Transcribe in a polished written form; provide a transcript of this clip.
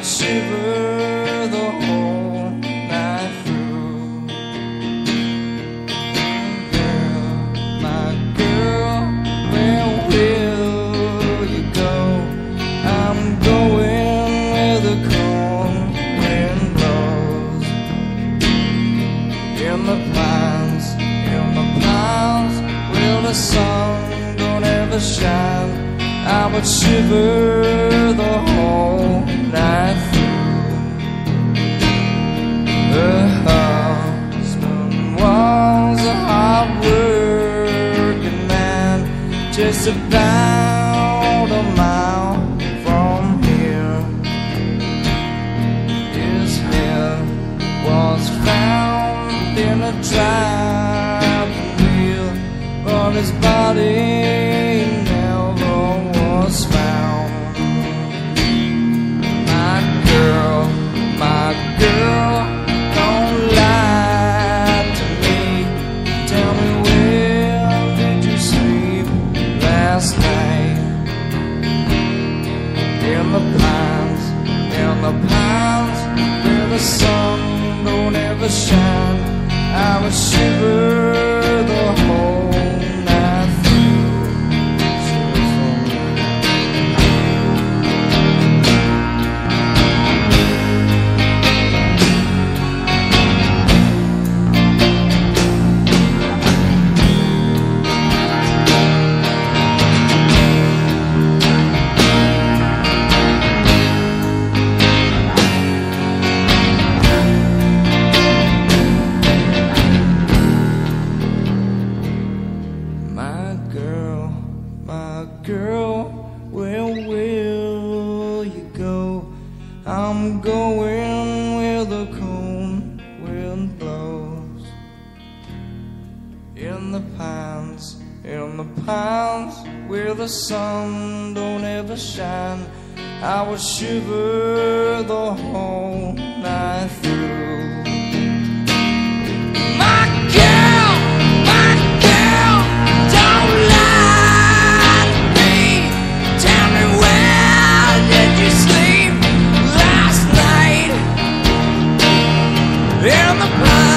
would shiver the whole night through. Girl, my girl, where will you go? I'm going where the cold wind blows. In the pines, where the sun don't ever shine, I would shiver the whole night through. Her husband was a hard-working man, just about a mile from here. His head was found in a driving wheel, but his body never was found. My girl, don't lie to me. Tell me, where did you sleep last night? In the pines, where the sun don't ever shine, I would shiver the whole night through. My girl, where will you go? I'm going where the cold wind blows. In the pines, where the sun don't ever shine, I would shiver the whole night through. In the past